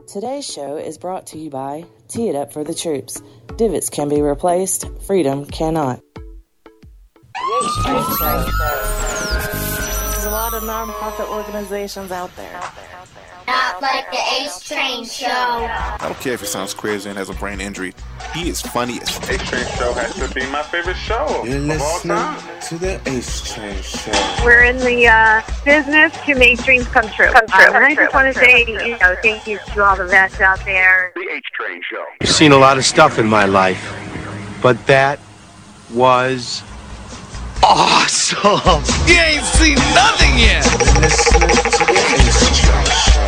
Today's show is brought to you by Tee It Up for the Troops. Divots can be replaced, freedom cannot. There's a lot of non-profit organizations out there. Not like the H Train Show. I don't care if he sounds crazy and has a brain injury. He is funniest. H Train Show has to be my favorite show You're of all listening time. to the H Train Show. We're in the business to make dreams come true. And I just want to say, thank you to all the vets out there. The H Train Show. I've seen a lot of stuff in my life, but that was awesome. You ain't seen nothing yet. You're listening to the H Train Show.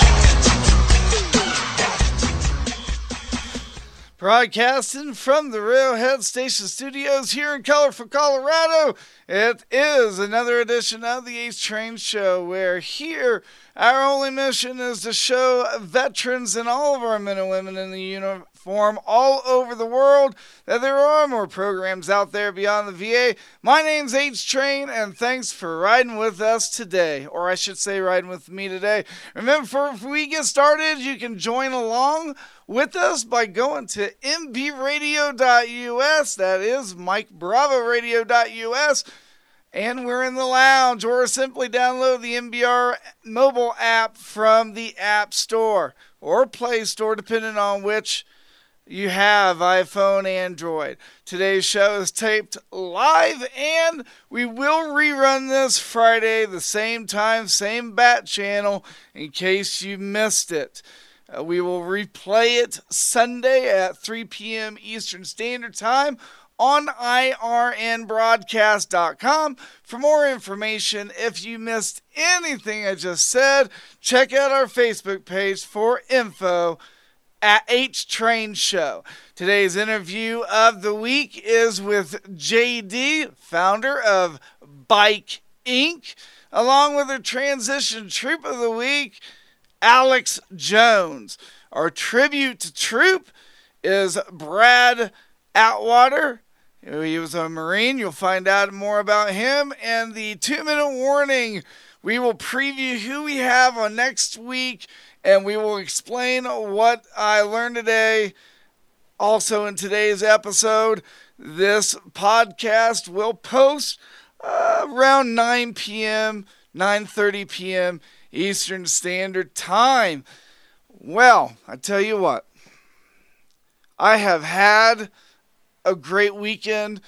Broadcasting from the Railhead Station Studios here in colorful Colorado, it is another edition of the H Train Show, where here our only mission is to show veterans and all of our men and women in the uniform all over the world that there are more programs out there beyond the VA. My name's H Train, and thanks for riding with us today, or I should say riding with me today. Remember, before we get started, you can join along with us by going to mbradio.us, that is MikeBravoRadio.us, and we're in the lounge, or simply download the MBR mobile app from the App Store or Play Store, depending on which you have, iPhone, Android. Today's show is taped live, and we will rerun this Friday, the same time, same bat channel, in case you missed it. We will replay it Sunday at 3 p.m. Eastern Standard Time on irnbroadcast.com. For more information, if you missed anything I just said, check out our Facebook page for info at H Train Show. Today's interview of the week is with JD, founder of Bike Inc., along with her transition troop of the week, Alex Jones. Our tribute to troop is Brad Atwater. He was a Marine. You'll find out more about him. And the 2-minute warning, we will preview who we have on next week, and we will explain what I learned today. Also in today's episode, this podcast will post around 9 p.m., 9:30 p.m. Eastern Standard Time. Well, I tell you what, I have had a great weekend.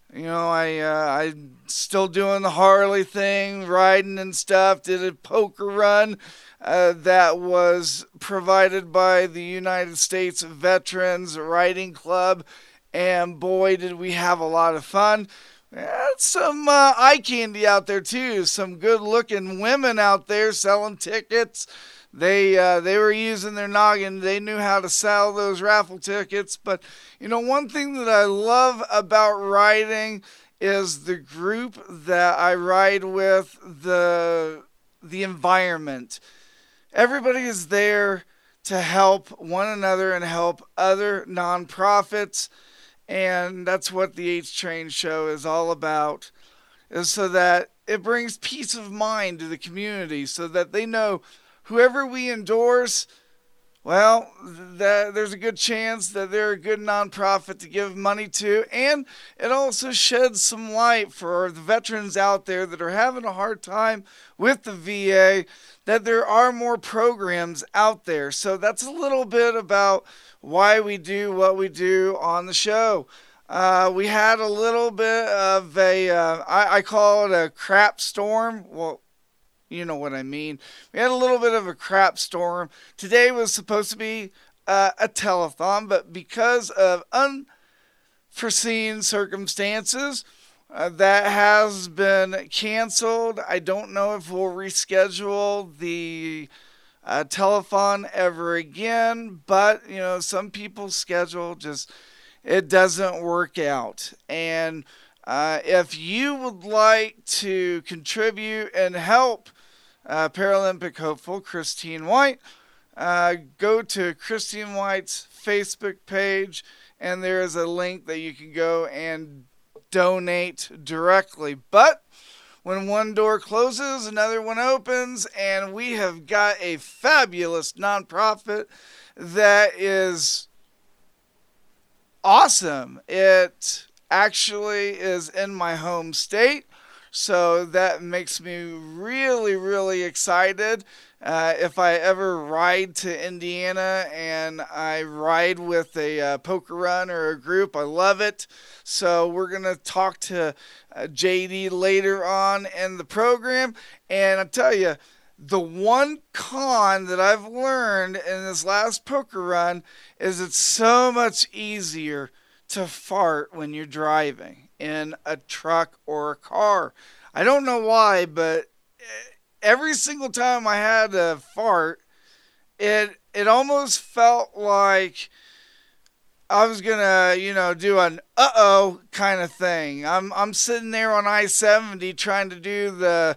I'm still doing the Harley thing, riding and stuff. Did a poker run that was provided by the United States Veterans Riding Club, and boy, did we have a lot of fun. Had some eye candy out there too. Some good-looking women out there selling tickets. They were using their noggin. They knew how to sell those raffle tickets. But one thing that I love about riding is the group that I ride with, the environment. Everybody is there to help one another and help other nonprofits. And that's what the H Train Show is all about, is so that it brings peace of mind to the community, so that they know whoever we endorse, well, there's a good chance that they're a good nonprofit to give money to. And it also sheds some light for the veterans out there that are having a hard time with the VA, that there are more programs out there. So that's a little bit about why we do what we do on the show. We had a little bit of I call it a crap storm. Well, you know what I mean. We had a little bit of a crap storm. Today was supposed to be a telethon, but because of unforeseen circumstances, that has been canceled. I don't know if we'll reschedule the telethon ever again, but some people's schedule just, it doesn't work out. And if you would like to contribute and help Paralympic hopeful Christine White, go to Christine White's Facebook page, and there is a link that you can go and donate directly. But when one door closes, another one opens, and we have got a fabulous nonprofit that is awesome. It actually is in my home state, so that makes me really, really excited. If I ever ride to Indiana and I ride with a poker run or a group, I love it. So we're going to talk to JD later on in the program. And I tell you, the one con that I've learned in this last poker run is it's so much easier to fart when you're driving in a truck or a car. I don't know why, but every single time I had a fart, it almost felt like I was gonna, do an uh-oh kind of thing. I'm sitting there on I-70 trying to do the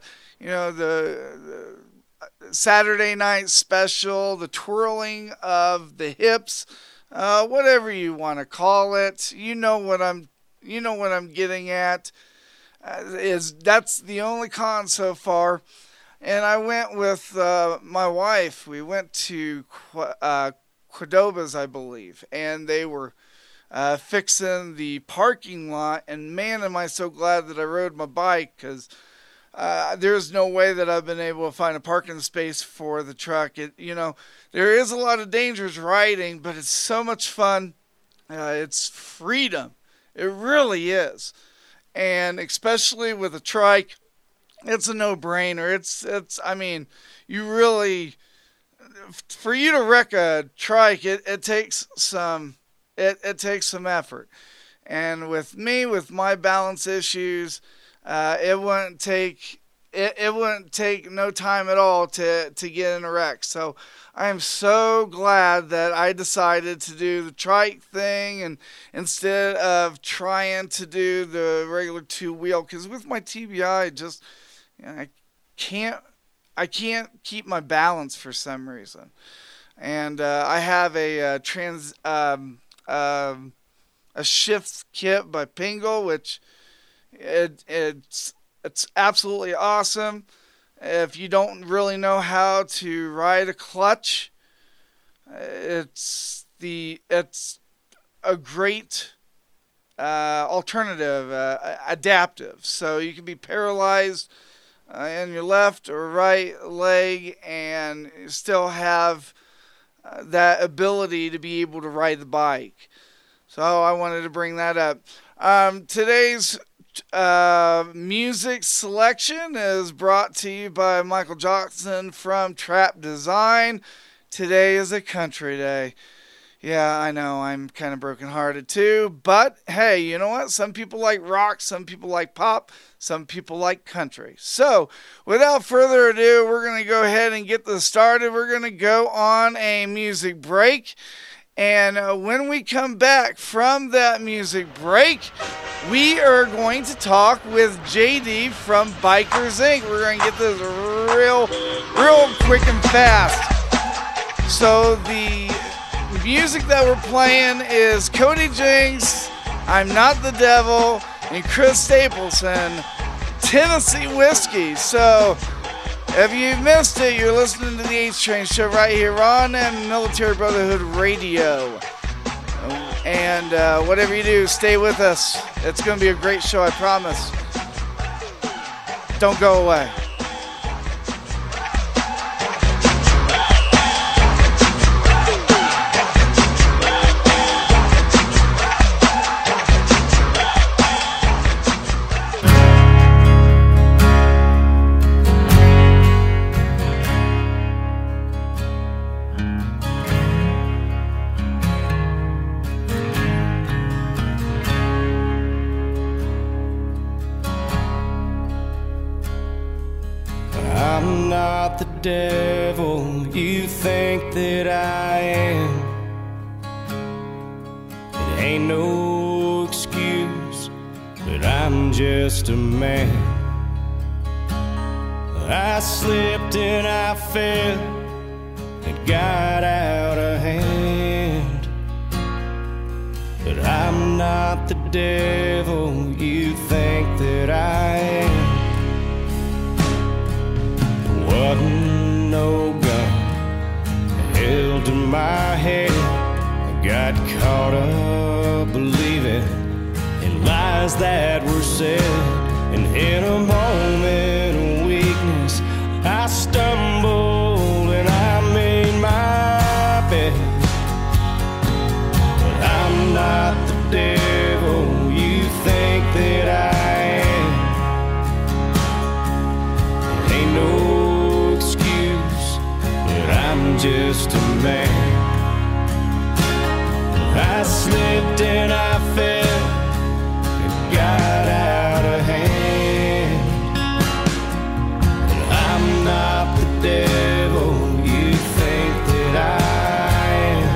Saturday night special, the twirling of the hips, whatever you want to call it. You know what I'm getting at. That's the only con so far. And I went with my wife. We went to Cordoba's, I believe, and they were fixing the parking lot. And man, am I so glad that I rode my bike, because there's no way that I've been able to find a parking space for the truck. There is a lot of dangers riding, but it's so much fun. It's freedom. It really is. And especially with a trike, it's a no-brainer. I mean, you really, for you to wreck a trike, it takes some effort. And with me, with my balance issues, it wouldn't take no time at all to get in a wreck. So I am so glad that I decided to do the trike thing, and instead of trying to do the regular two-wheel, because with my TBI, I can't keep my balance for some reason. And I have a shift kit by Pingle, which it's absolutely awesome. If you don't really know how to ride a clutch, it's a great alternative, adaptive. So you can be paralyzed in your left or right leg and still have that ability to be able to ride the bike. So I wanted to bring that up. Today's music selection is brought to you by Michael Johnson from Trap Design. Today is a country day. Yeah, I know, I'm kind of brokenhearted too, but hey, you know what? Some people like rock, some people like pop, some people like country. So, without further ado, we're going to go ahead and get this started. We're going to go on a music break, and when we come back from that music break, we are going to talk with JD from Bikers Inc. We're going to get this real quick and fast. So, the music that we're playing is Cody Jinks, I'm Not the Devil, and Chris Stapleton, Tennessee Whiskey. So, if you missed it, you're listening to the H-Train Show right here on Military Brotherhood Radio. And whatever you do, stay with us. It's going to be a great show, I promise. Don't go away. Devil, you think that I am. It ain't no excuse, but I'm just a man. I slipped and I fell, it got out of hand. But I'm not the devil you think that I am. my head. I got caught up believing in lies that were said, and in a moment of weakness I stumbled and I made my bed. But I'm not the devil you think that I am. It ain't no excuse, but I'm just a man. I slipped and I fell, it got out of hand. But I'm not the devil you think that I am.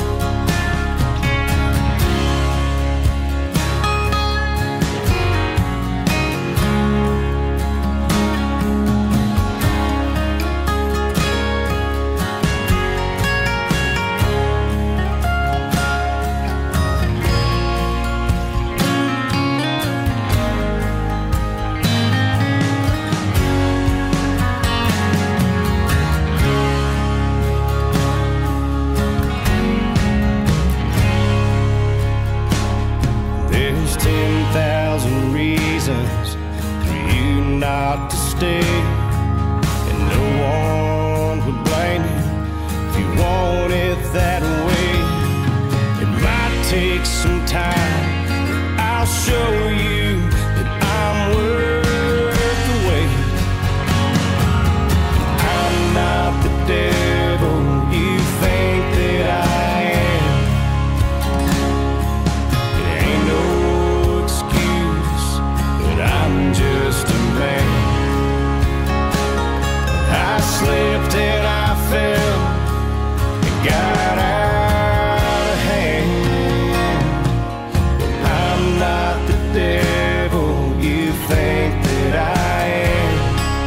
There's 10,000 reasons for you not to stay, and no one would blame you if you want it that way. It might take some time, but I'll show you that I'm worth the wait. I'm not the devil you think that I am. It ain't no excuse, but I'm just a man. I slipped and I fell, it got out of hand. But I'm not the devil you think that I am.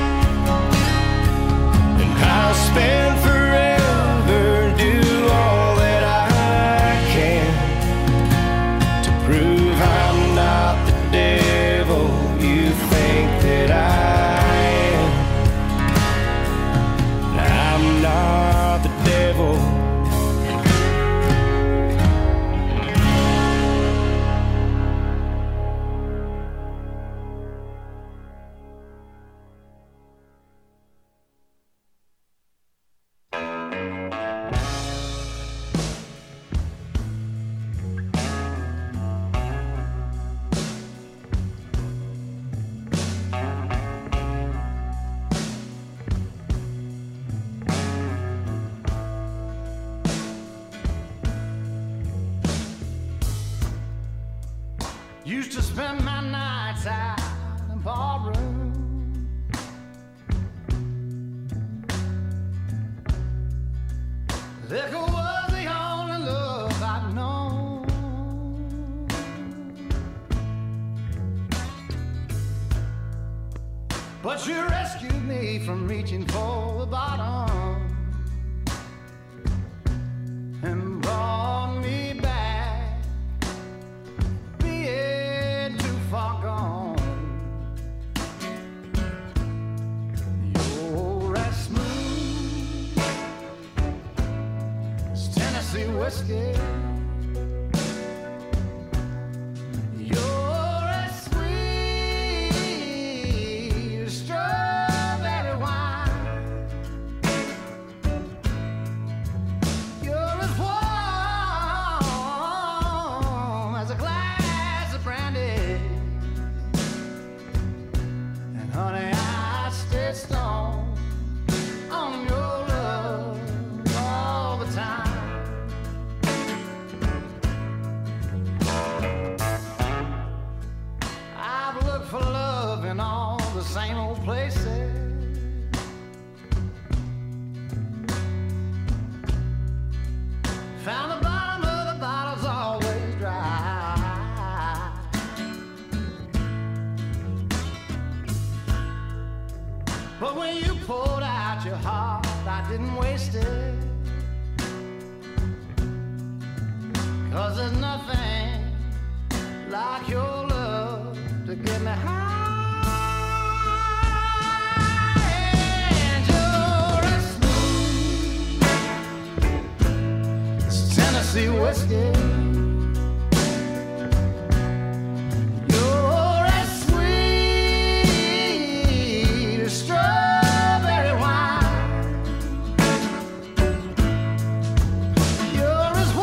And I'll spend forever, do all that I can to prove I'm not the devil you think that I am. I'm not the devil. Used to spend my nights out in ballroom. Liquor was the only love I'd known. But you rescued me from reaching for the bottom and brought me back, being too far gone. You're as smooth as Tennessee whiskey. You're as sweet as strawberry wine. You're as warm as a glass of brandy. And honey, I stay stoned on your love all the time. I've looked for love in all the same old places. Found the bottom of the bottle's always dry. But when you poured out your heart, I didn't waste it. 'Cause there's nothing like your love to get me high. And you're as smooth Tennessee whiskey. You're as sweet as strawberry wine. You're as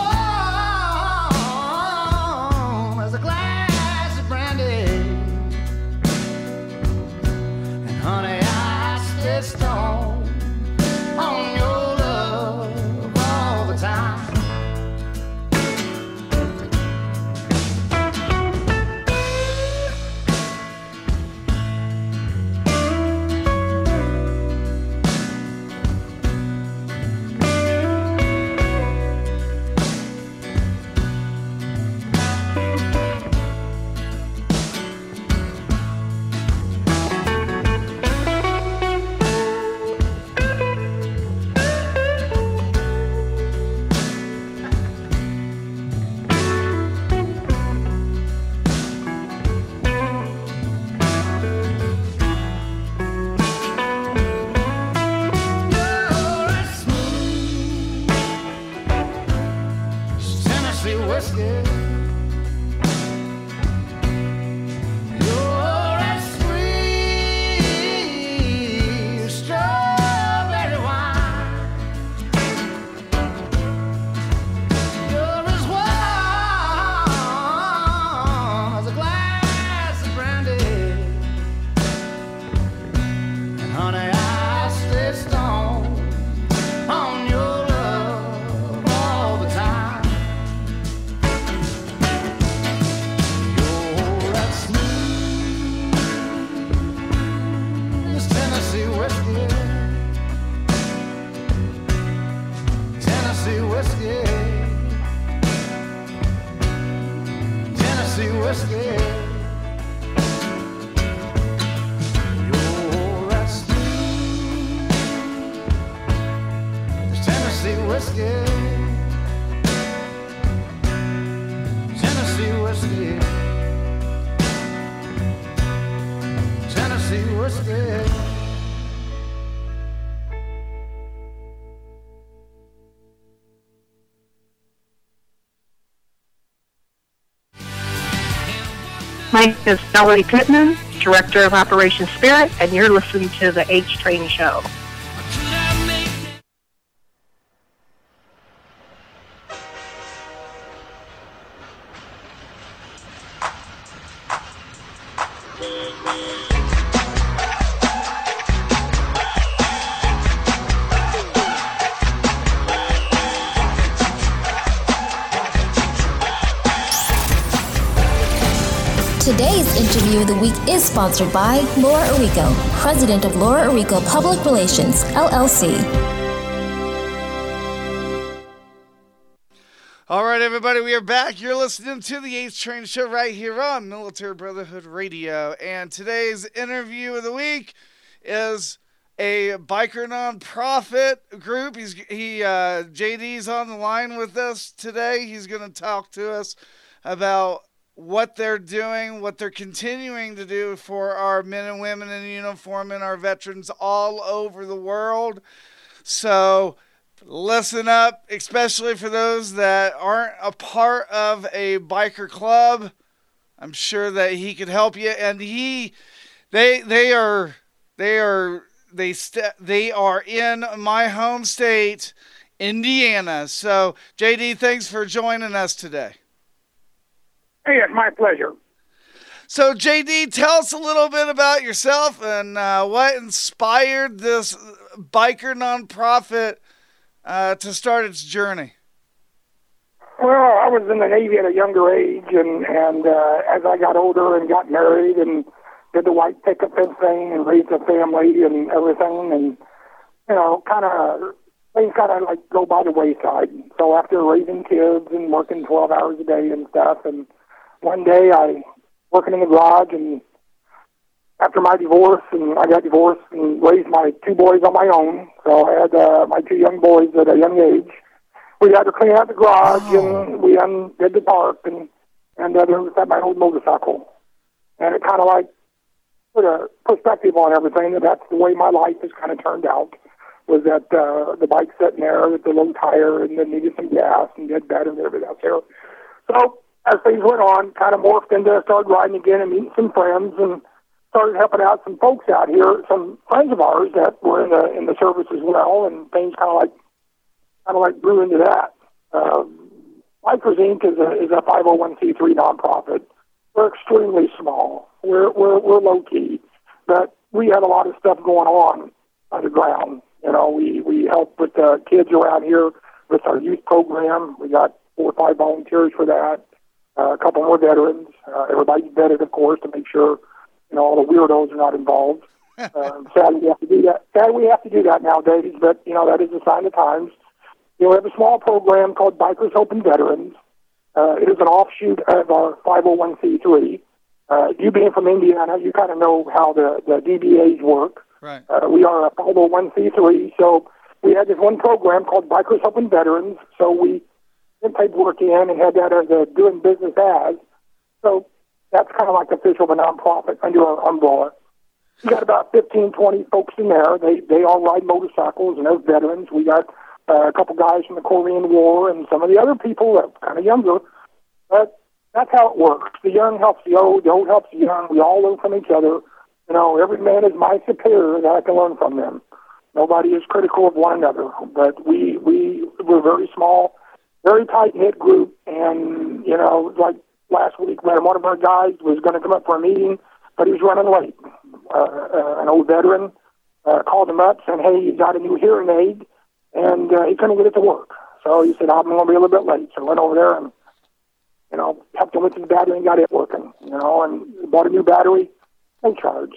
warm as a glass of brandy. And honey, I stay stoned on your love all the time. You're as smooth as Tennessee whiskey. You're as sweet as strawberry wine. You're as warm as a glass of brandy. And honey, I stay stoned on your love all the time. You're as smooth as Tennessee whiskey. Tennessee whiskey. Tennessee whiskey. You're as smooth as Tennessee whiskey. Tennessee whiskey. Tennessee whiskey. My name is Melody Pittman, Director of Operation Spirit, and you're listening to the H Train Show. Today's interview of the week is sponsored by Laura Arrico, President of Laura Arrico Public Relations, LLC. All right, everybody, we are back. You're listening to the H Train Show right here on Military Brotherhood Radio. And today's interview of the week is a biker nonprofit group. JD's on the line with us today. He's going to talk to us about what they're doing, what they're continuing to do for our men and women in uniform and our veterans all over the world. So listen up, especially for those that aren't a part of a biker club. I'm sure that he could help you. And they are in my home state, Indiana. So JD, thanks for joining us today. Hey, it's my pleasure. So, JD, tell us a little bit about yourself and what inspired this biker nonprofit to start its journey. Well, I was in the Navy at a younger age, and as I got older and got married and did the white picket fence thing and raised a family and everything, and, things kind of like go by the wayside. So after raising kids and working 12 hours a day and stuff, and one day I working in the garage, and after my divorce, and I got divorced and raised my two boys on my own. So I had my two young boys at a young age. We had to clean out the garage, and we undid the tarp, and there was my old motorcycle. And it kind of like put a perspective on everything, and that's the way my life has kind of turned out, was that the bike sitting there with the low tire and then needed some gas, and Walking Dead veteran and everything else here. So as things went on, kind of morphed into started riding again and meeting some friends and started helping out some folks out here, some friends of ours that were in the service as well, and things kind of like grew into that. Bikers Inc. is a 501c3 nonprofit. We're extremely small. We're low key, but we have a lot of stuff going on underground. You know, we help with the kids around here with our youth program. We got 4 or 5 volunteers for that. A couple more veterans. Everybody's vetted, of course, to make sure all the weirdos are not involved. Sadly, we have to do that. Sadly, we have to do that nowadays, but that is a sign of times. We have a small program called Bikers Helping Veterans. It is an offshoot of our 501c3. You being from Indiana, you kind of know how the DBAs work. Right. We are a 501c3, so we had this one program called Bikers Helping Veterans. So we sent paperwork in and had that as a doing business as. So that's kind of like official of a nonprofit under our umbrella. We got about 15, 20 folks in there. They all ride motorcycles, and those veterans. We got a couple guys from the Korean War and some of the other people that are kind of younger. But that's how it works. The young helps the old helps the young. We all learn from each other. Every man is my superior, and I can learn from them. Nobody is critical of one another. But we're very small, very tight-knit group. And, like last week, one of our guys was going to come up for a meeting, but he was running late. An old veteran called him up saying, hey, he got a new hearing aid, and he couldn't get it to work. So he said, I'm going to be a little bit late. So I went over there and, helped him with his battery and got it working, and bought a new battery, no charge.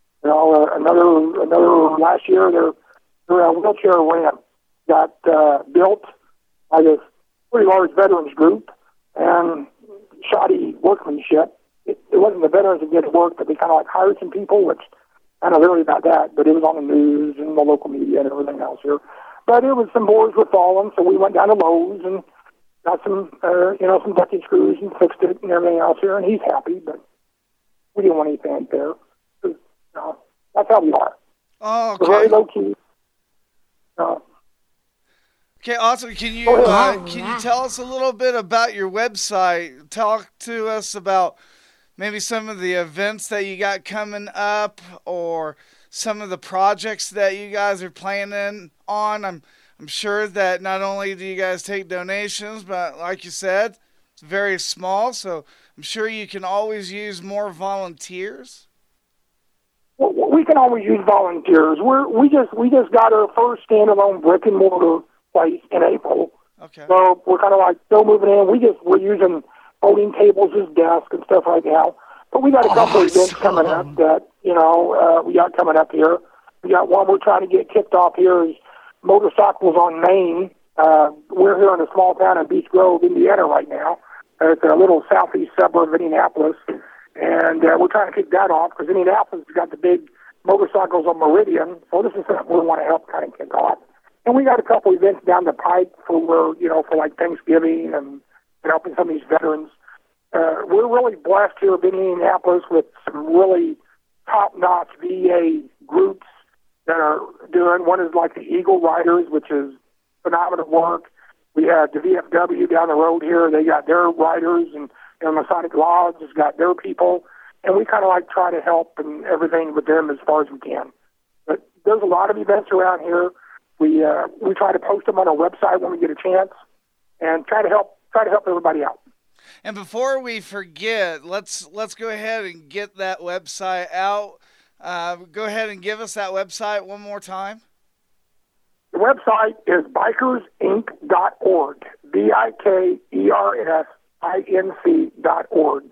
Another last year, their wheelchair ramp got built by this pretty large veterans group, and shoddy workmanship. It wasn't the veterans that did the work, but they kind of like hired some people, which I don't know really about that, but it was on the news and the local media and everything else here. But it was some boards were falling, so we went down to Lowe's and got some, some ducting screws and fixed it and everything else here, and he's happy, but we didn't want anything there. That's how we are. Oh, okay. We're very low key. Okay, awesome. Can you tell us a little bit about your website? Talk to us about maybe some of the events that you got coming up, or some of the projects that you guys are planning on. I'm sure that not only do you guys take donations, but like you said, it's very small, so I'm sure you can always use more volunteers. Well, we can always use volunteers. We just got our first standalone brick and mortar place in April. Okay. So we're kind of like still moving in. We're using folding tables as desks and stuff right now. But we got a couple of events coming up that we got coming up here. We got one we're trying to get kicked off here is Motorcycles on Main. We're here in a small town in Beech Grove, Indiana right now. It's a little southeast suburb of Indianapolis. And we're trying to kick that off because Indianapolis has got the big motorcycles on Meridian. So this is something we want to help kind of kick off. And we got a couple events down the pipe for like Thanksgiving and helping some of these veterans. We're really blessed here in Indianapolis with some really top-notch VA groups that are doing. One is like the Eagle Riders, which is phenomenal work. We have the VFW down the road here. They got their riders, and Masonic Lodge has got their people. And we kind of like try to help and everything with them as far as we can. But there's a lot of events around here. We try to post them on our website when we get a chance, and try to help everybody out. And before we forget, let's go ahead and get that website out. Go ahead and give us that website one more time. The website is bikersinc.org. BIKERSINC.org.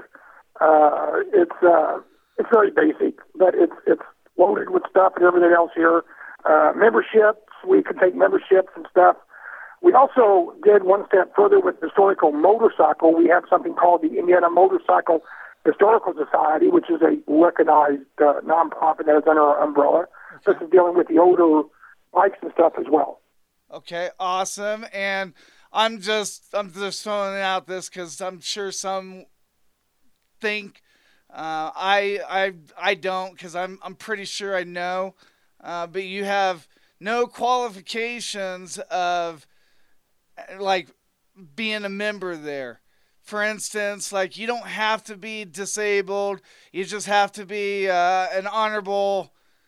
It's very basic, but it's loaded with stuff and everything else here. Memberships, we can take memberships and stuff. We also did one step further with Historical Motorcycle. We have something called the Indiana Motorcycle Historical Society, which is a recognized nonprofit that is under our umbrella. Okay. This is dealing with the older bikes and stuff as well. Okay, awesome. And I'm just throwing out this because I'm sure some think I don't, because I'm pretty sure I know. But you have no qualifications of like being a member there. For instance, like you don't have to be disabled. You just have to be an honorable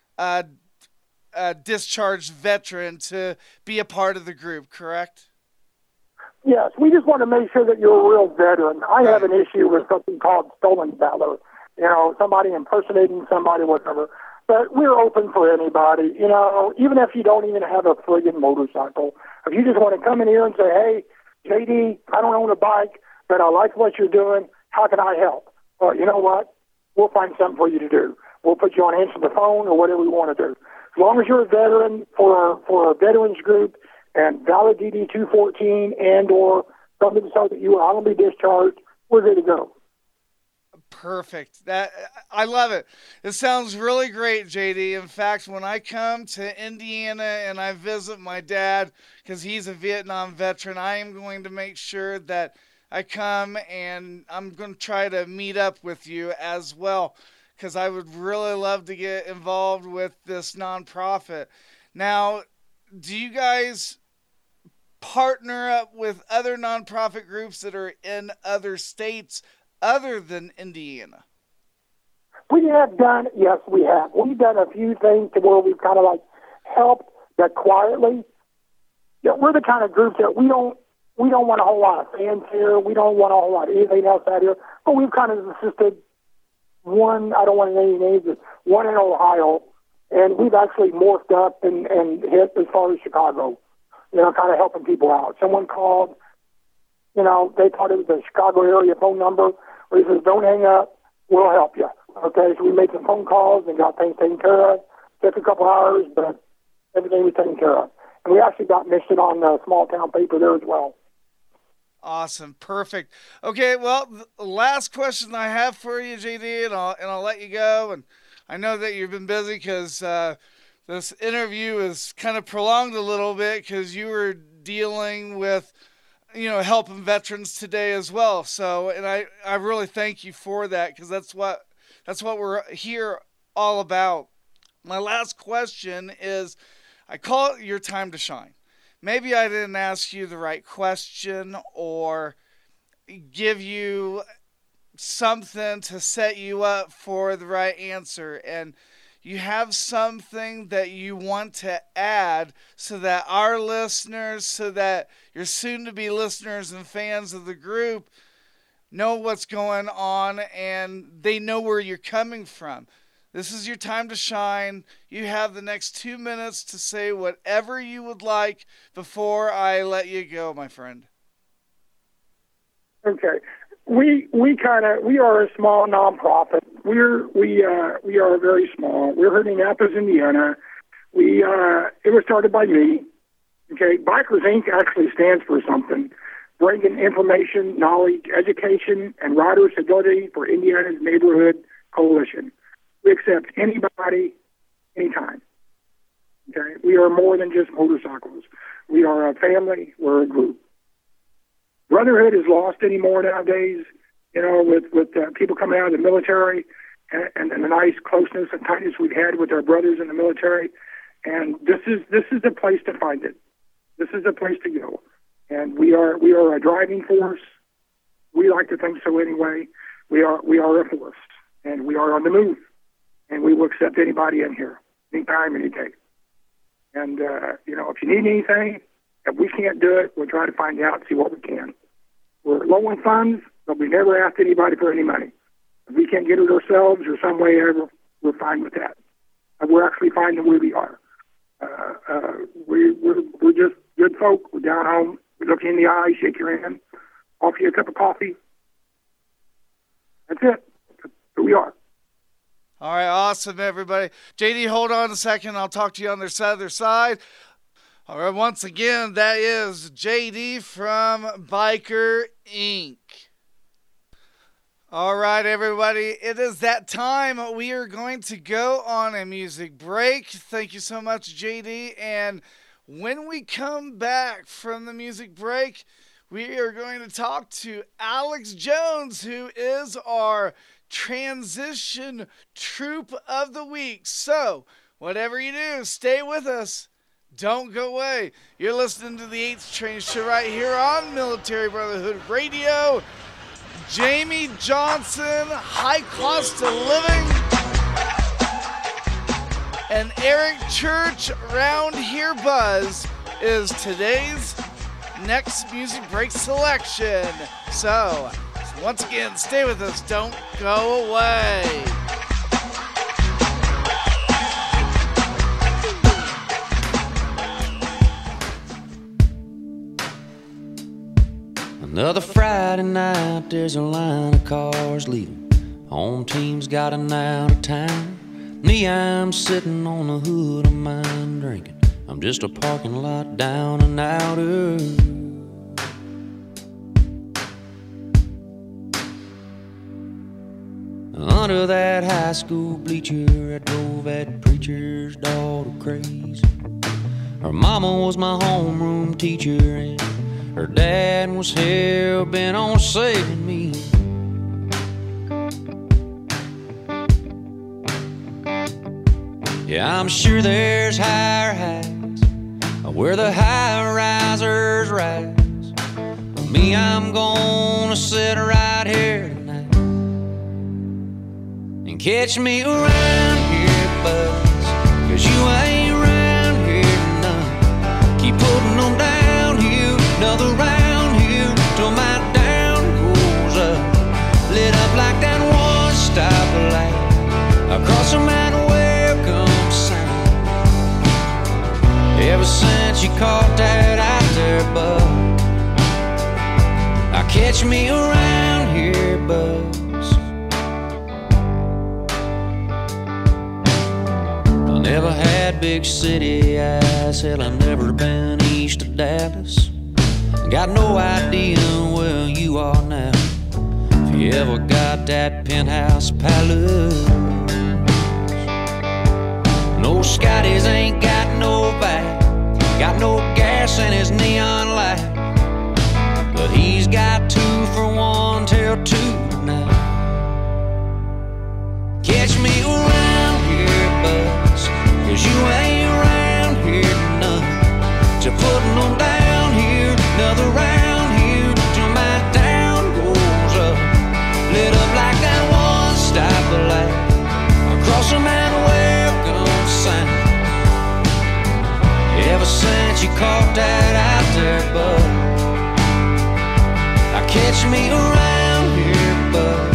discharged veteran to be a part of the group, correct? Yes, we just want to make sure that you're a real veteran. I have an issue with something called stolen valor. Somebody impersonating somebody, whatever. But we're open for anybody. Even if you don't even have a friggin' motorcycle. If you just want to come in here and say, hey, JD, I don't own a bike, but I like what you're doing. How can I help? Well, you know what? We'll find something for you to do. We'll put you on answer the phone or whatever we want to do. As long as you're a veteran for a veterans group and valid DD 214 and or something to show that you are honorably discharged, we're good to go. Perfect. I love it. It sounds really great, JD. In fact, when I come to Indiana and I visit my dad, because he's a Vietnam veteran, I am going to make sure that I come and I'm going to try to meet up with you as well, because I would really love to get involved with this nonprofit. Now, do you guys partner up with other nonprofit groups that are in other states other than Indiana? We have done, yes, we have. We've done a few things to where we've kind of like helped that quietly. We're the kind of group that we don't want a whole lot of fanfare. We don't want a whole lot of anything else out here. But we've kind of assisted one, I don't want to name any names, but one in Ohio. And we've actually morphed up and hit as far as Chicago, kind of helping people out. Someone called, they thought it was a Chicago area phone number. Where he says, don't hang up, we'll help you. Okay, so we made some phone calls and got things taken care of. Took a couple hours, but everything was taken care of. And we actually got mentioned on the small town paper there as well. Awesome. Perfect. Okay, well, the last question I have for you, JD, and I'll let you go. And I know that you've been busy because this interview is kind of prolonged a little bit because you were dealing with helping veterans today as well. So, and I really thank you for that, because that's what we're here all about. My last question is, I call it your time to shine. Maybe I didn't ask you the right question or give you something to set you up for the right answer, and you have something that you want to add so that our listeners, so that your soon-to-be listeners and fans of the group know what's going on and they know where you're coming from. This is your time to shine. You have the next 2 minutes to say whatever you would like before I let you go, my friend. Okay. We are a small nonprofit. We are very small. We're in Indianapolis, Indiana. It was started by me. Okay, Bikers Inc. actually stands for something: bringing information, knowledge, education, and rider civility for Indiana's Neighborhood Coalition. We accept anybody, anytime. Okay, we are more than just motorcycles. We are a family. We're a group. Brotherhood is lost anymore nowadays, with people coming out of the military and the nice closeness and tightness we've had with our brothers in the military. And this is the place to find it. This is the place to go. And we are a driving force. We like to think so anyway. We are a force, and we are on the move. And we will accept anybody in here, anytime, any day. And, if you need anything, if we can't do it, we'll try to find out and see what we can. We're low on funds, but we never asked anybody for any money. If we can't get it ourselves or some way ever, we're fine with that. And we're actually fine the way we are. We're just good folk. We're down home. We look you in the eye, shake your hand, offer you a cup of coffee. That's it. That's who we are. All right, awesome, everybody. JD, hold on a second. I'll talk to you on the other side. All right, once again, that is JD from Biker Inc. All right, everybody, it is that time. We are going to go on a music break. Thank you so much, JD. And when we come back from the music break, we are going to talk to Alex Jones, who is our Transition Troop of the Week. So, whatever you do, stay with us. Don't go away. You're listening to the H Train Show right here on Military Brotherhood Radio. Jamie Johnson, High Cost of Living, and Eric Church, Round Here Buzz, is today's next music break selection. So once again, stay with us. Don't go away. Another Friday night, there's a line of cars leaving. Home team's gotten out of town. Me, I'm sitting on the hood of mine drinking. I'm just a parking lot down and outer. Under that high school bleacher, I drove that preacher's daughter crazy. Her mama was my homeroom teacher, and her dad was hell-bent on saving me. Yeah, I'm sure there's higher heights where the high-risers rise. But me, I'm gonna sit right here tonight and catch me around here, buzz, 'cause you ain't around here none. Keep putting them downhill, another round here till my down goes up. Lit up like that one-stop light across a mountain. Ever since you caught that out there, bud, I catch me around here, buzz. I never had big city eyes, hell, I've never been east of Dallas. Got no idea where you are now, if you ever got that penthouse palace. No Scotties ain't got no back, got no gas in his neon light, but he's got 2 for 1 till 2 tonight. Catch me around here, buzz, 'cause you ain't around here none. To putting them down here, another round here till my down goes up. Lit up like that one-stop light across a mountain, welcome sign. Ever since you caught that out there, bud, I catch me around here, buzz.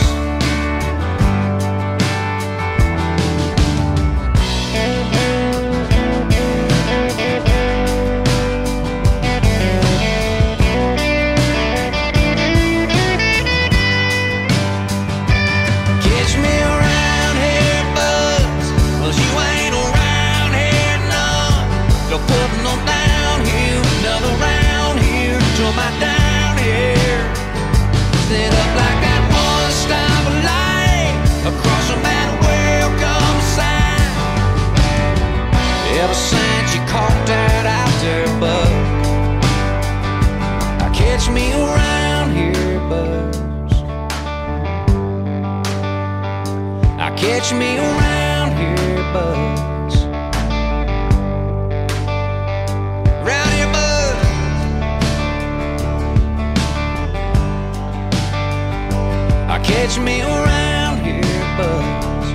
Catch me around here, buzz, 'cause you ain't around here none. Putting them down here, another round here till my down here. Lit up like that one-stop light across a mountain, welcome sign. Ever since you caught that out there, bud, I catch me around here, buzz. I catch me around here, buzz. Catch me around here, buzz.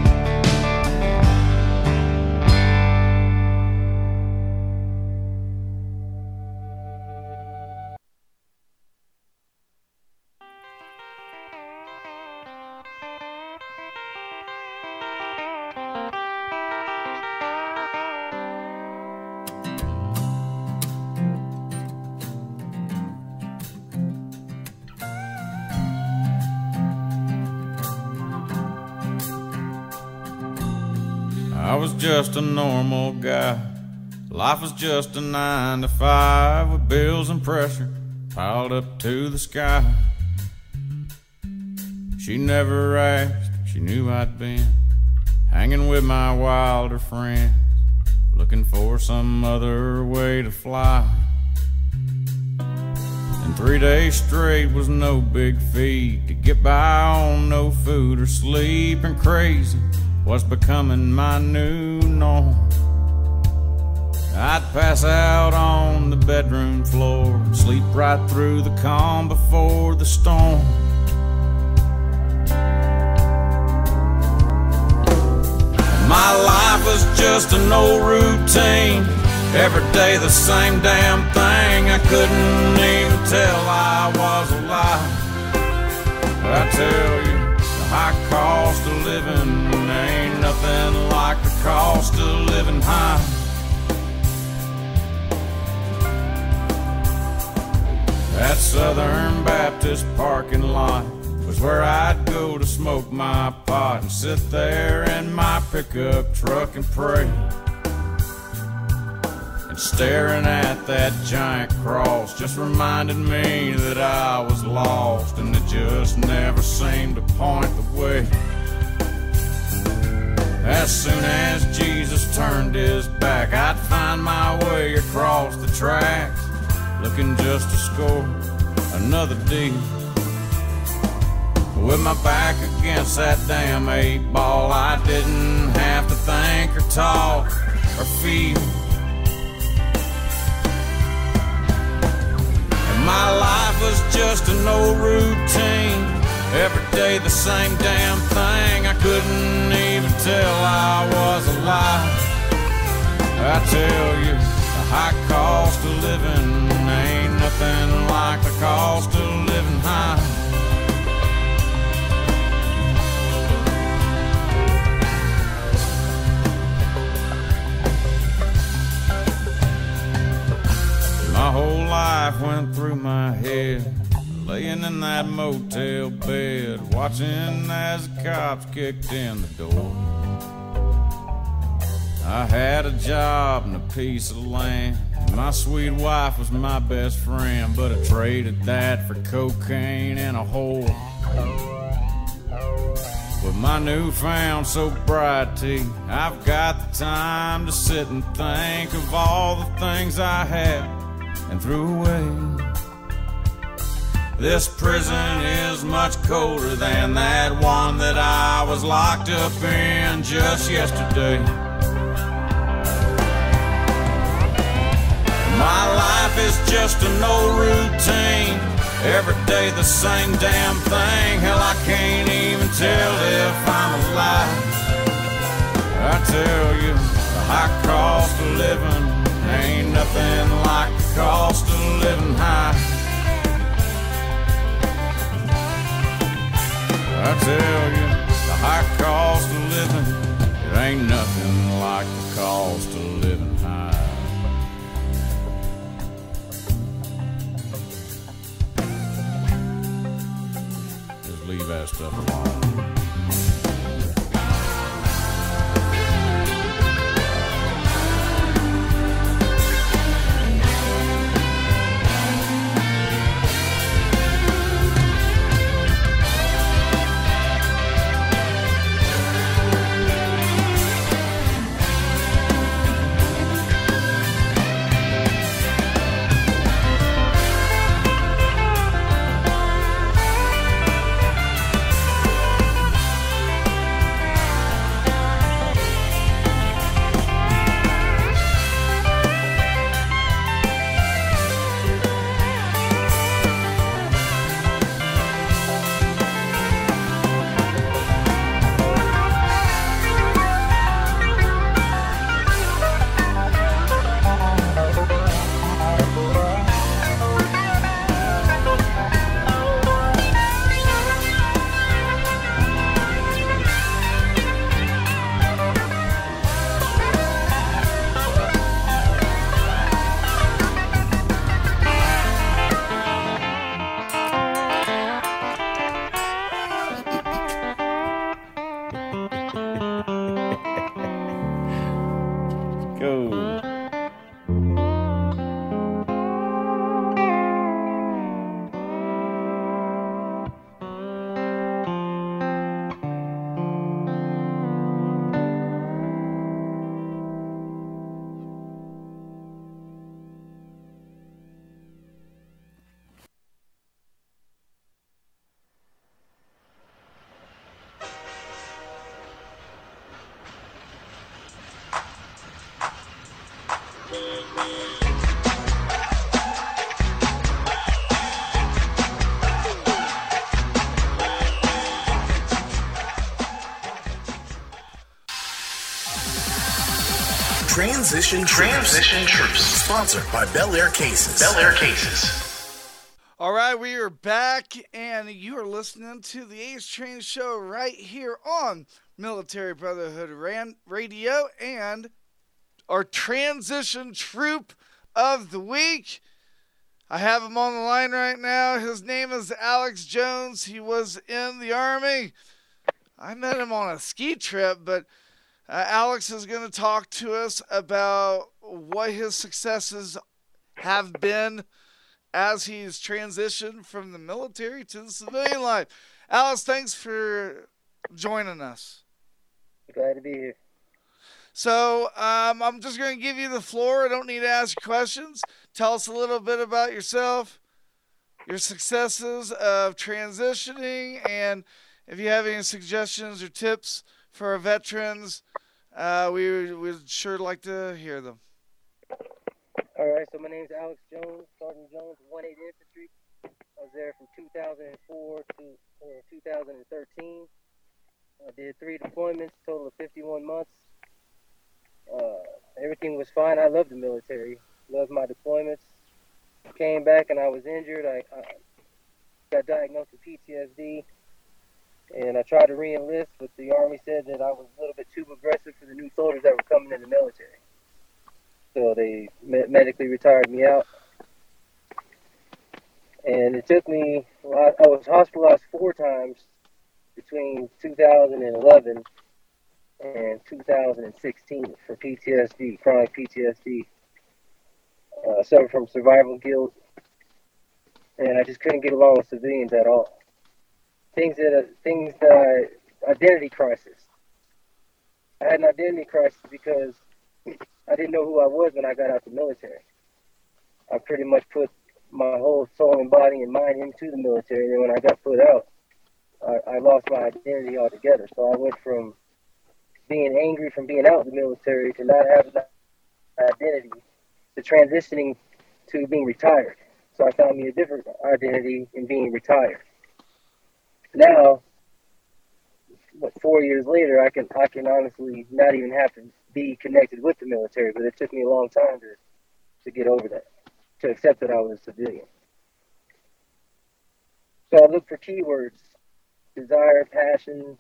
I was just a normal guy. Life was just a 9 to 5 with bills and pressure piled up to the sky. She never asked, she knew I'd been hanging with my wilder friends, looking for some other way to fly. And 3 days straight was no big feat to get by on no food or sleep, and crazy was becoming my new norm. I'd pass out on the bedroom floor, sleep right through the calm before the storm. My life was just an old routine, every day the same damn thing. I couldn't even tell I was alive. I tell you, the high cost of living ain't nothing like the cost of living high. That Southern Baptist parking lot was where I'd go to smoke my pot and sit there in my pickup truck and pray. And staring at that giant cross just reminded me that I was lost, and it just never seemed to point the way. As soon as Jesus turned his back, I'd find my way across the tracks, looking just to score another deal. With my back against that damn 8-ball, I didn't have to think or talk or feel. And my life was just an old routine, every day the same damn thing. I couldn't even tell I was alive. I tell you, the high cost of living ain't nothing like the cost of living high. My whole life went through my head, laying in that motel bed, watching as the cops kicked in the door. I had a job and a piece of land, my sweet wife was my best friend, but I traded that for cocaine and a whore. With my newfound sobriety, I've got the time to sit and think of all the things I had and threw away. This prison is much colder than that one that I was locked up in just yesterday. My life is just an old routine, every day the same damn thing. Hell, I can't even tell if I'm alive. I tell you, the high cost of living ain't nothing like the cost of living high. I tell you, the high cost of living, it ain't nothing like the cost of living high. Just leave that stuff alone. Transition Troops. Sponsored by Bel Air Cases. All right, we are back, and you are listening to the H Train Show right here on Military Brotherhood Radio and our Transition Troop of the Week. I have him on the line right now. His name is Alex Jones. He was in the Army. I met him on a ski trip, but Alex is going to talk to us about what his successes have been as he's transitioned from the military to the civilian life. Alex, thanks for joining us. Glad to be here. So I'm just going to give you the floor. I don't need to ask you questions. Tell us a little bit about yourself, your successes of transitioning, and if you have any suggestions or tips for our veterans, we would sure like to hear them. All right, so my name's Alex Jones, Sergeant Jones, 1-8 Infantry. I was there from 2004 to 2013. I did 3 deployments, total of 51 months. Everything was fine. I loved the military, loved my deployments. Came back and I was injured. I got diagnosed with PTSD, and I tried to re-enlist, but the Army said that I was a little bit too aggressive for the new soldiers that were coming in the military. So they medically retired me out. And it took me, I was hospitalized 4 times between 2011 and 2016 for PTSD, chronic PTSD. Suffered from survival guilt, and I just couldn't get along with civilians at all. Identity crisis. I had an identity crisis because I didn't know who I was when I got out the military. I pretty much put my whole soul and body and mind into the military, and when I got put out, I lost my identity altogether. So I went from being angry from being out of the military to not having an identity to transitioning to being retired. So I found me a different identity in being retired. Now, 4 years later, I can honestly not even have to be connected with the military, but it took me a long time to get over that, to accept that I was a civilian. So I look for keywords: desire, passion,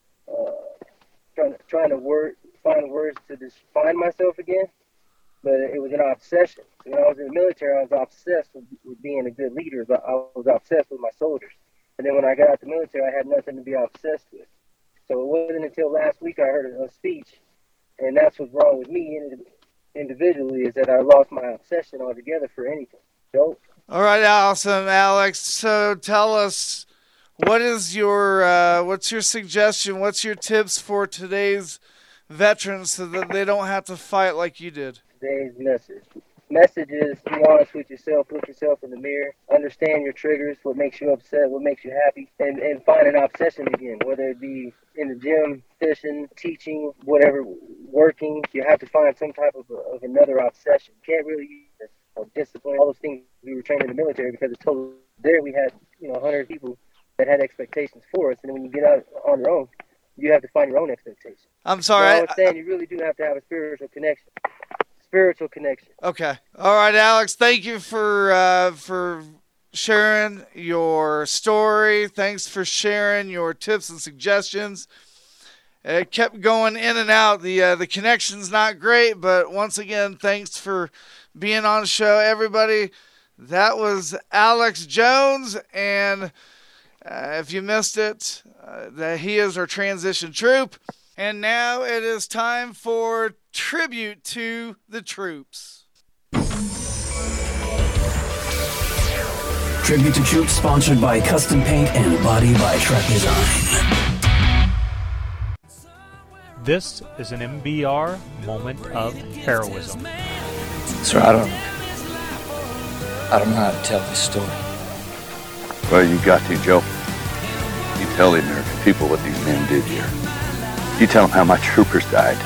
trying to find words to define myself again, but it was an obsession. When I was in the military, I was obsessed with being a good leader, but I was obsessed with my soldiers. And then when I got out the military, I had nothing to be obsessed with. So it wasn't until last week I heard a speech, and that's what's wrong with me individually, is that I lost my obsession altogether for anything. So, all right, awesome, Alex. So tell us, what is your what's your suggestion? What's your tips for today's veterans so that they don't have to fight like you did? Today's message is: be honest with yourself, look yourself in the mirror, understand your triggers, what makes you upset, what makes you happy, and find an obsession again, whether it be in the gym, fishing, teaching, whatever, working. You have to find some type of another obsession. You can't really use discipline, all those things we were trained in the military, because it's totally there. We had 100 people that had expectations for us, and then when you get out on your own, you have to find your own expectations. I'm sorry. I was saying you really do have to have a spiritual connection. Okay. All right, Alex. Thank you for sharing your story. Thanks for sharing your tips and suggestions. It kept going in and out. The connection's not great, but once again, thanks for being on the show, everybody. That was Alex Jones, and if you missed it, that he is our transition troop. And now it is time for Tribute to the Troops. Tribute to Troops, sponsored by Custom Paint and Body by Track Design. This is an MBR moment of heroism. Sir, I don't know how to tell this story. Well, you got to, Joe. You tell the American people what these men did here. You tell them how my troopers died.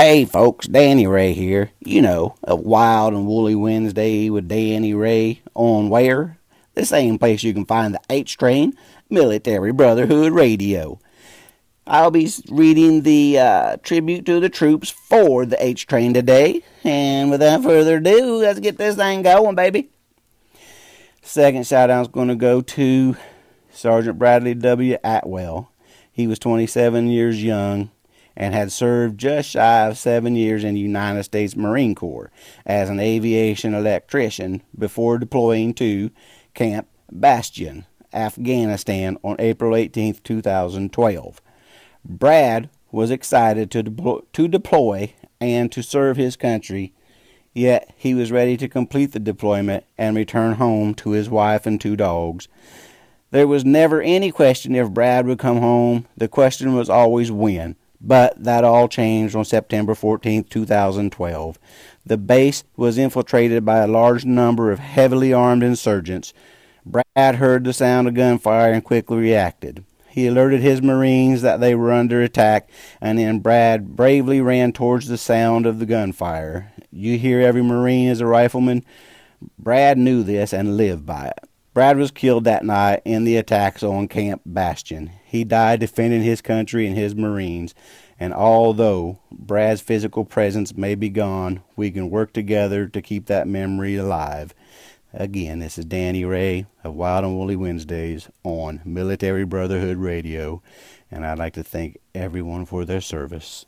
Hey folks, Danny Ray here. You know, a Wild and Woolly Wednesday with Danny Ray on where? The same place you can find the H-Train Military Brotherhood Radio. I'll be reading the tribute to the troops for the H-Train today. And without further ado, let's get this thing going, baby. Second shout-out's going to go to Sergeant Bradley W. Atwell. He was 27 years young and had served just shy of 7 years in the United States Marine Corps as an aviation electrician before deploying to Camp Bastion, Afghanistan on April 18, 2012. Brad was excited to deploy and to serve his country, yet he was ready to complete the deployment and return home to his wife and 2 dogs. There was never any question if Brad would come home. The question was always when. But that all changed on September 14, 2012. The base was infiltrated by a large number of heavily armed insurgents. Brad heard the sound of gunfire and quickly reacted. He alerted his Marines that they were under attack, and then Brad bravely ran towards the sound of the gunfire. You hear every Marine is a rifleman? Brad knew this and lived by it. Brad was killed that night in the attacks on Camp Bastion. He died defending his country and his Marines. And although Brad's physical presence may be gone, we can work together to keep that memory alive. Again, this is Danny Ray of Wild and Woolly Wednesdays on Military Brotherhood Radio. And I'd like to thank everyone for their service.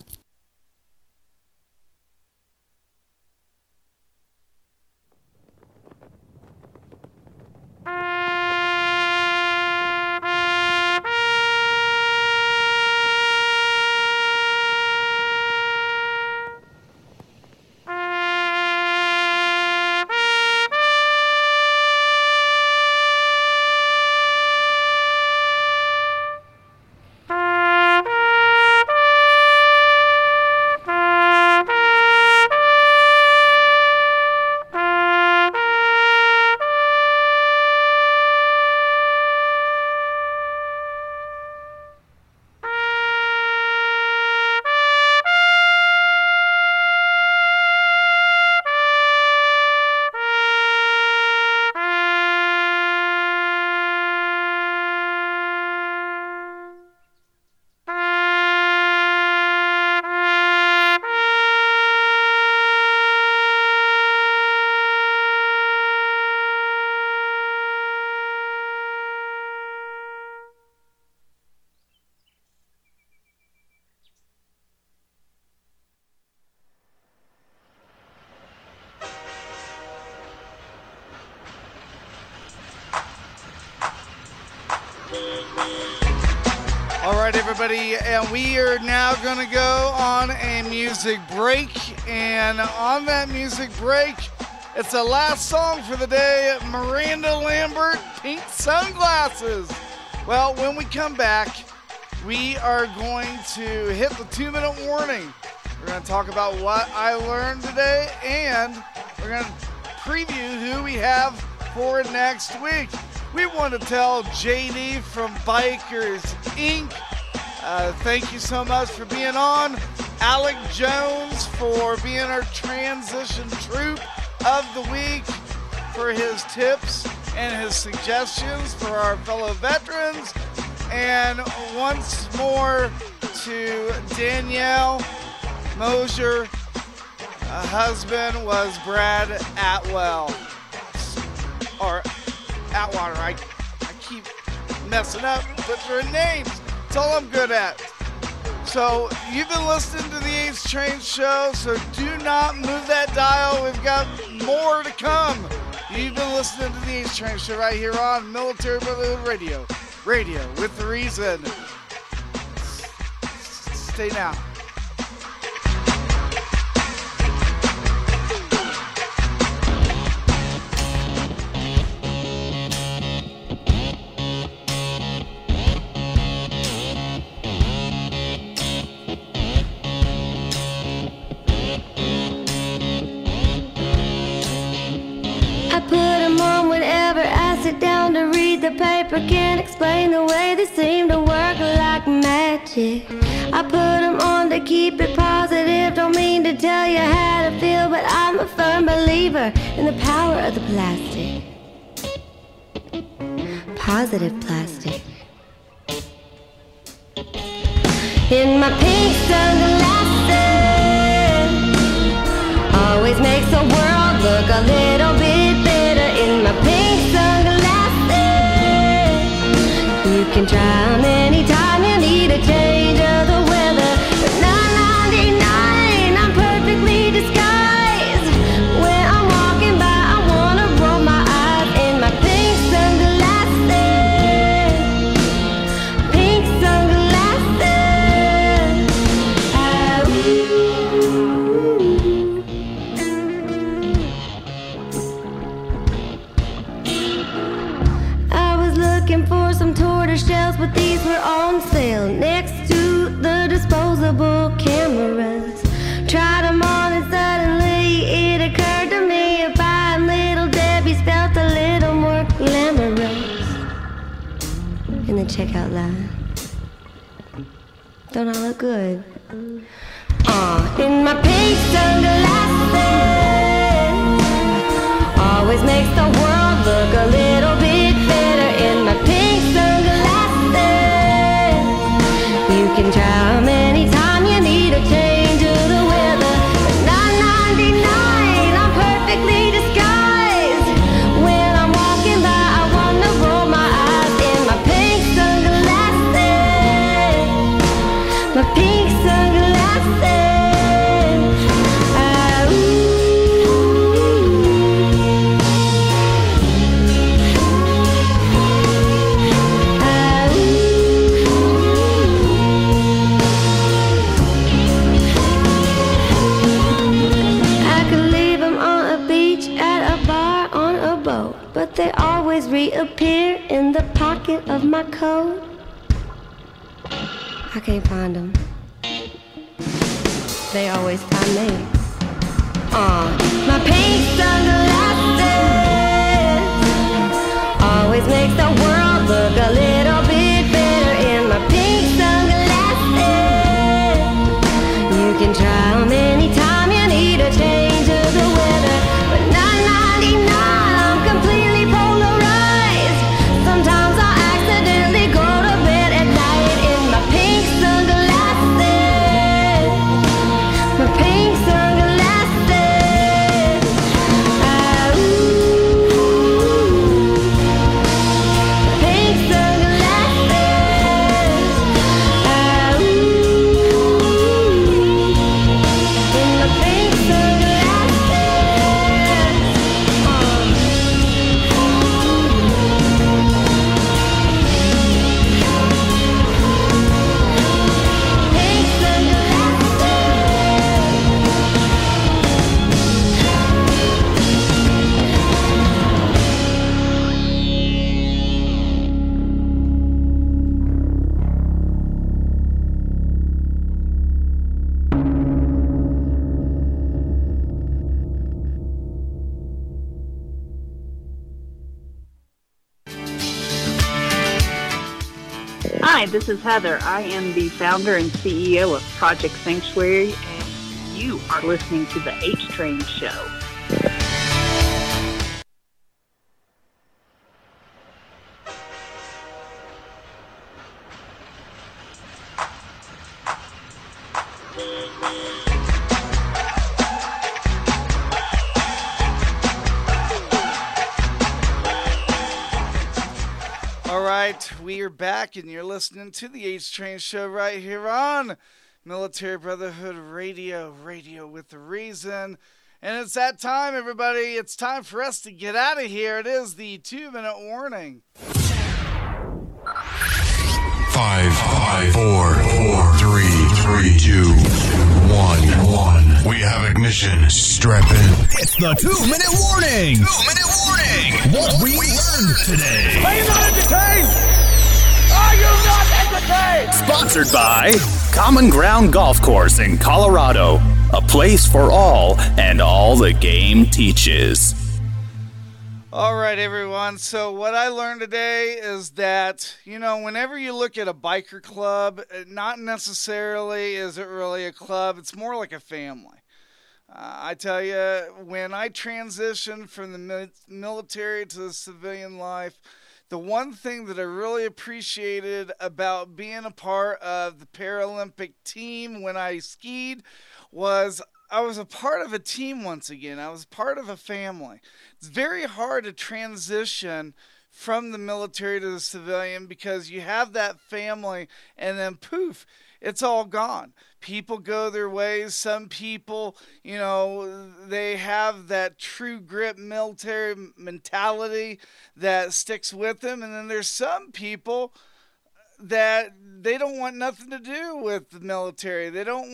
Everybody, and we are now going to go on a music break, and on that music break, it's the last song for the day, Miranda Lambert, Pink Sunglasses. Well, when we come back, we are going to hit the 2-minute warning. We're going to talk about what I learned today, and we're going to preview who we have for next week. We want to tell JD from Bikers Inc. Thank you so much for being on. Alec Jones for being our transition troop of the week, for his tips and his suggestions for our fellow veterans. And once more to Danielle Mosier. Husband was Brad Atwell. Or Atwater. I keep messing up with their names. That's all I'm good at. So you've been listening to the H-Train Show, so do not move that dial. We've got more to come. You've been listening to the H-Train Show right here on Military Brotherhood Radio. Radio with the reason. Stay now. I put 'em on whenever I sit down to read. read the paper, can't explain the way they seem to work like magic. I put them on to keep it positive. Don't mean to tell you how to feel, but I'm a firm believer in the power of the plastic. Positive plastic. In my pink sunglasses, always makes the world look a little bit better. In my pink sunglasses, you can try them anytime you need a change of the weather. But $9.99, I'm perfectly disguised. When I'm walking by, I wanna roll my eyes. In my pink sunglasses, pink sunglasses. I was looking for some tortoise shells, but these were on sale next to the disposable cameras. Tried them on and suddenly it occurred to me if buying Little Debbie's felt a little more glamorous. In the checkout line. Don't I look good? In my pink sunglasses, always makes the world look a little bit better. In my pink sunglasses, you can try them anytime you need a change of the weather. But $9.99, I'm perfectly disguised. When I'm walking by, I wanna roll my eyes. In my pink sunglasses, my pink sunglasses. But they always reappear in the pocket of my coat. I can't find them. They always find me. My pink sunglasses always makes the world look a little bit better. In my pink sunglasses, you can try them anytime you need a change of the weather. But $9.99, I'm completely polarized. Sometimes I accidentally go to bed at night in my pink sunglasses. My pink sunglasses. Pink sunglasses. In my pink Hi, this is Heather. I am the founder and CEO of Project Sanctuary, and you are listening to The H Train Show. We are back, and you're listening to the H Train Show right here on Military Brotherhood Radio, radio with a reason. And it's that time, everybody. It's time for us to get out of here. It is the 2-minute warning. 5, 4, 3, 2, 1. We have ignition. Strap in. It's the 2-minute warning. 2-minute warning. What we learned today. Are you not entertained? Are you not entertained? Sponsored by Common Ground Golf Course in Colorado. A place for all and all the game teaches. All right, everyone. So what I learned today is that, whenever you look at a biker club, not necessarily is it really a club. It's more like a family. I tell you, when I transitioned from the military to the civilian life, the one thing that I really appreciated about being a part of the Paralympic team when I skied was I was a part of a team once again. I was part of a family. It's very hard to transition from the military to the civilian because you have that family and then poof, it's all gone. People go their ways. Some people, they have that true grit military mentality that sticks with them. And then there's some people that they don't want nothing to do with the military. They don't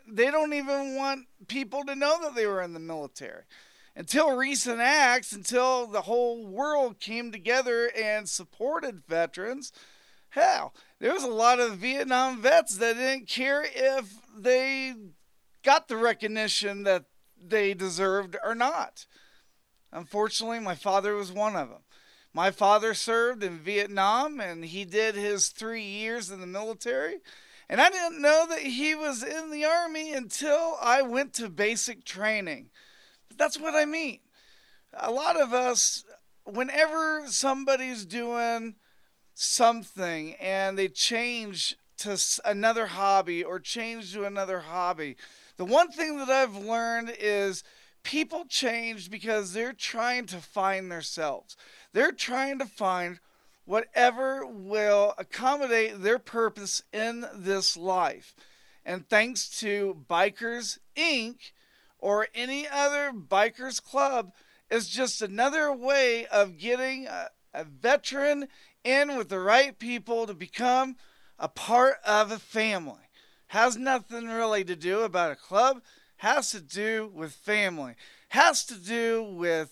even want people to know that they were in the military. Until recent acts, until the whole world came together and supported veterans, hell, there was a lot of Vietnam vets that didn't care if they got the recognition that they deserved or not. Unfortunately, my father was one of them. My father served in Vietnam, and he did his 3 years in the military. And I didn't know that he was in the Army until I went to basic training. But that's what I mean. A lot of us, whenever somebody's doing something and they change to another hobby or change to another hobby, the one thing that I've learned is people change because they're trying to find themselves. They're trying to find whatever will accommodate their purpose in this life. And thanks to Bikers Inc. or any other bikers club, is just another way of getting a veteran in with the right people to become a part of a family. Has nothing really to do about a club, has to do with family, has to do with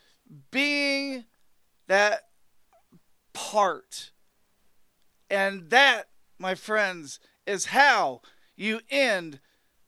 being that part. And that, my friends, is how you end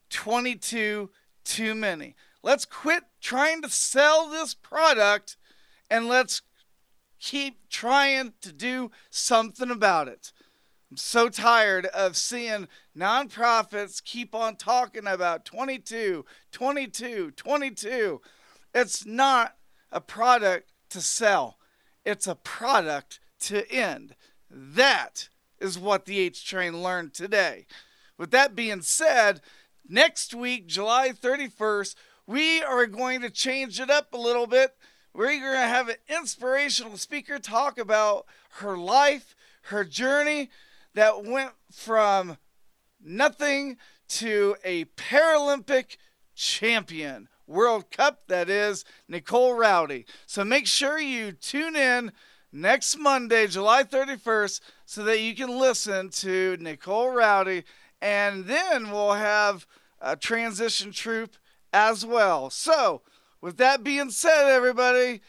22 too many. Let's quit trying to sell this product and let's keep trying to do something about it. I'm so tired of seeing nonprofits keep on talking about 22, 22, 22. It's not a product to sell. It's a product to end. That is what the H Train learned today. With that being said, next week, July 31st, we are going to change it up a little bit. We're going to have an inspirational speaker talk about her life, her journey that went from nothing to a Paralympic champion. World Cup, that is, Nicole Rowdy. So make sure you tune in next Monday, July 31st, so that you can listen to Nicole Rowdy. And then we'll have a transition troop as well. So, with that being said, everybody,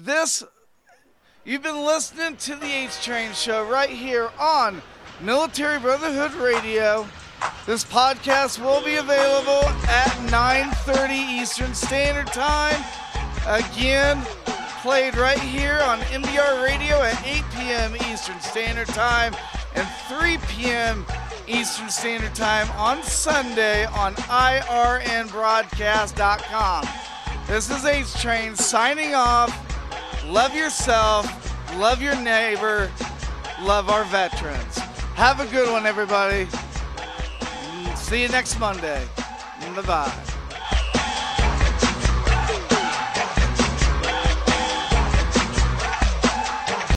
you've been listening to the H Train Show right here on Military Brotherhood Radio. This podcast will be available at 9:30 Eastern Standard Time. Again, played right here on MBR Radio at 8 p.m. Eastern Standard Time and 3 p.m. Eastern Standard Time on Sunday on irnbroadcast.com. This is H Train signing off. Love yourself, love your neighbor, love our veterans. Have a good one, everybody. See you next Monday. Bye-bye.